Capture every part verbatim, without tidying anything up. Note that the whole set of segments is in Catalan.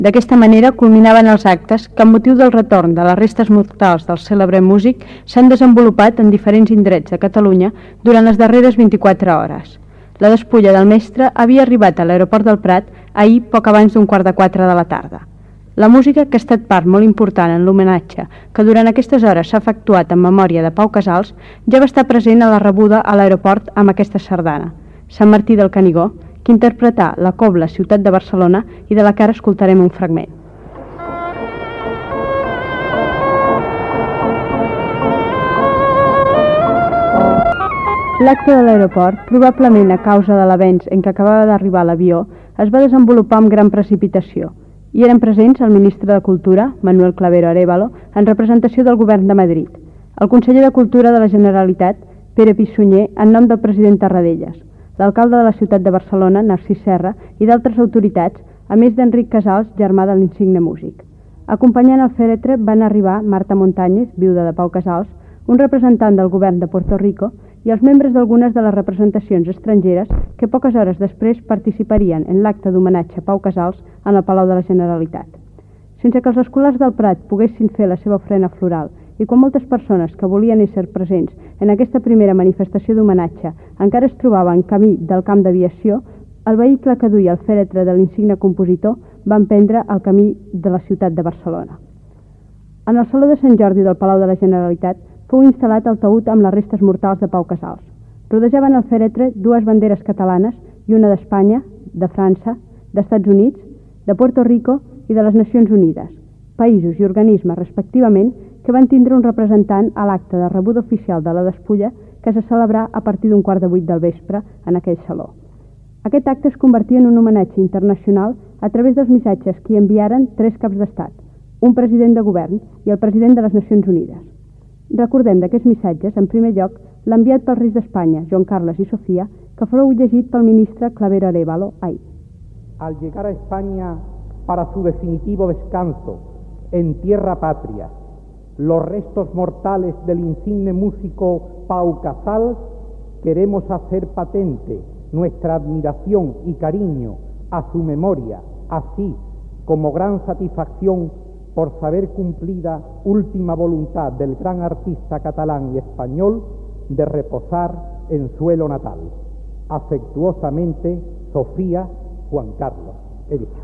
D'aquesta manera culminaven els actes que, amb motiu del retorn de les restes mortals del cèlebre músic, s'han desenvolupat en diferents indrets de Catalunya durant les darreres vint-i-quatre hores. La despulla del mestre havia arribat a l'aeroport del Prat ahir poc abans d'un quart de quatre de la tarda. La música, que ha estat part molt important en l'homenatge que durant aquestes hores s'ha efectuat en memòria de Pau Casals, ja va estar present a la rebuda a l'aeroport amb aquesta sardana, Sant Martí del Canigó, que interpretà la cobla Ciutat de Barcelona i de la que ara escoltarem un fragment. L'acte de l'aeroport, probablement a causa de l'avenç en què acabava d'arribar l'avió, es va desenvolupar amb gran precipitació. Hi eren presents el ministre de Cultura, Manuel Clavero Arévalo, en representació del govern de Madrid, el conseller de Cultura de la Generalitat, Pere Pissunyer, en nom del president Tarradellas, l'alcalde de la ciutat de Barcelona, Narcís Serra, i d'altres autoritats, a més d'Enric Casals, germà de l'insigne músic. Acompanyant el fèretre van arribar Marta Montañez, viuda de Pau Casals, un representant del govern de Puerto Rico i els membres d'algunes de les representacions estrangeres que poques hores després participarien en l'acte d'homenatge a Pau Casals en el Palau de la Generalitat. Sense que els escolars del Prat poguessin fer la seva ofrena floral i quan moltes persones que volien ésser presents en aquesta primera manifestació d'homenatge encara es trobaven camí del camp d'aviació, el vehicle que duia el fèretre de l'insigne compositor va emprendre el camí de la ciutat de Barcelona. En el Saló de Sant Jordi del Palau de la Generalitat fou instal·lat el taüt amb les restes mortals de Pau Casals. Rodejaven el fèretre dues banderes catalanes i una d'Espanya, de França, d'Estats Units, de Puerto Rico i de les Nacions Unides, països i organismes respectivament que van tindre un representant a l'acte de rebuda oficial de la despulla que se celebrà a partir d'un quart de vuit del vespre en aquell saló. Aquest acte es convertia en un homenatge internacional a través dels missatges que hi enviaren tres caps d'estat, un president de govern i el president de les Nacions Unides. Recordem d'aquests missatges, en primer lloc, l'enviat pels reis d'Espanya, Joan Carles i Sofia, que fou llegit pel ministre Clavero Arévalo ahir. Al llegar a España para su definitivo descanso en tierra patria, los restos mortales del insigne músico Pau Casals, queremos hacer patente nuestra admiración y cariño a su memoria, así como gran satisfacción por saber cumplida última voluntad del gran artista catalán y español de reposar en suelo natal. Afectuosamente, Sofía, Juan Carlos. He dicho.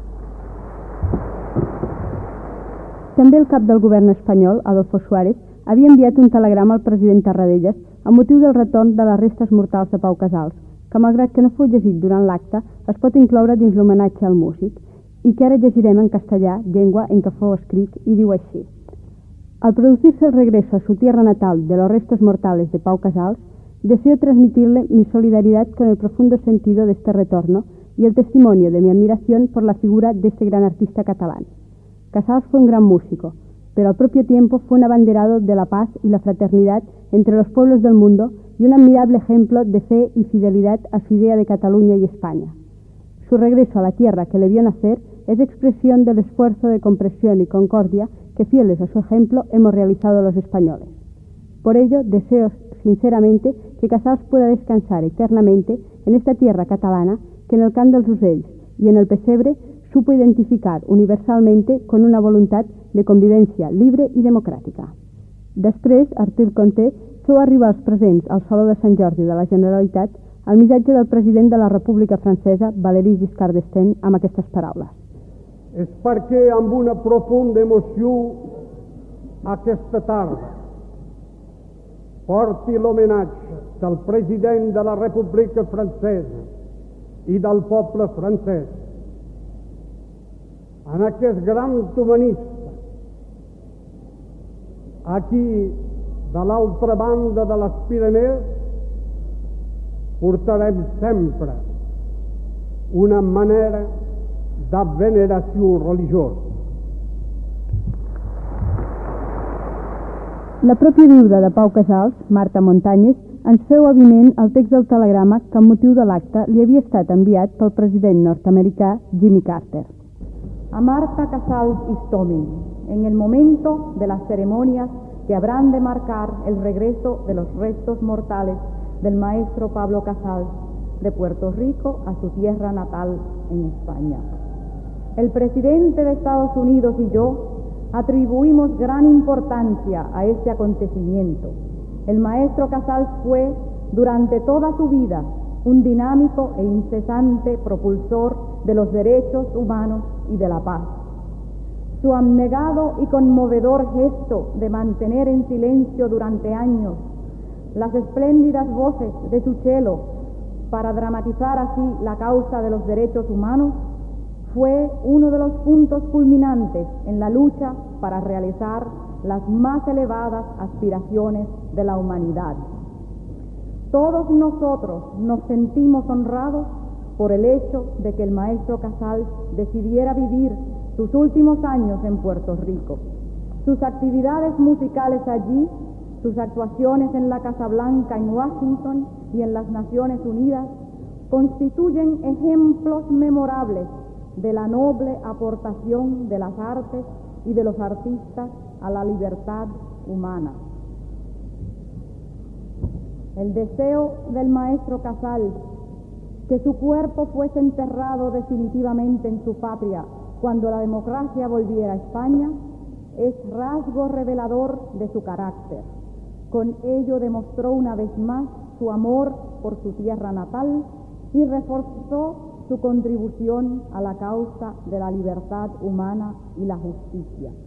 També el cap del govern espanyol, Adolfo Suárez, havia enviat un telegrama al president Tarradellas amb motiu del retorn de les restes mortals de Pau Casals, que malgrat que no fou llegit durant l'acte, es pot incloure dins l'homenatge al músic, y que ahora llegirem en castellà, llengua en que fou escrit, y diu així. Al producirse el regreso a su tierra natal de los restos mortales de Pau Casals, deseo transmitirle mi solidaridad con el profundo sentido de este retorno y el testimonio de mi admiración por la figura de este gran artista catalán. Casals fue un gran músico, pero al propio tiempo fue un abanderado de la paz y la fraternidad entre los pueblos del mundo y un admirable ejemplo de fe y fidelidad a su idea de Cataluña y España. Su regreso a la tierra que le vio nacer es expresión del esfuerzo de comprensión y concordia que, fieles a su ejemplo, hemos realizado los españoles. Por ello, deseo sinceramente que Casals pueda descansar eternamente en esta tierra catalana que en el cant dels ocells y en el pesebre supo identificar universalmente con una voluntad de convivència libre i democràtica. Després, Artur Conté feu arribar als presents al Saló de Sant Jordi de la Generalitat el missatge del president de la República Francesa, Valéry Giscard d'Estaing, amb aquestes paraules. És perquè amb una profunda emoció aquesta tarda porti l'homenatge del president de la República Francesa i del poble francès en aquest gran humanista aquí de l'altra banda de les Pirineus portarem sempre una manera de veneració religiosa. La pròpia viuda de Pau Casals, Marta Montañez, ens feu avinent el text del telegrama que amb motiu de l'acte li havia estat enviat pel president nord-americà Jimmy Carter. A Marta Casals Istomin, en el momento de las ceremonias que habrán de marcar el regreso de los restos mortales del maestro Pablo Casals de Puerto Rico a su tierra natal en España. el presidente de Estados Unidos y yo atribuimos gran importancia a este acontecimiento. El maestro Casals fue, durante toda su vida, un dinámico e incesante propulsor de los derechos humanos y de la paz. Su abnegado y conmovedor gesto de mantener en silencio durante años las espléndidas voces de su cello para dramatizar así la causa de los derechos humanos fue uno de los puntos culminantes en la lucha para realizar las más elevadas aspiraciones de la humanidad. Todos nosotros nos sentimos honrados por el hecho de que el maestro Casals decidiera vivir sus últimos años en Puerto Rico. Sus actividades musicales allí, sus actuaciones en la Casa Blanca en Washington y en las Naciones Unidas constituyen ejemplos memorables de la noble aportación de las artes y de los artistas a la libertad humana. El deseo del maestro Casals que su cuerpo fuese enterrado definitivamente en su patria cuando la democracia volviera a España es rasgo revelador de su carácter. Con ello demostró una vez más su amor por su tierra natal y reforzó su contribución a la causa de la libertad humana y la justicia.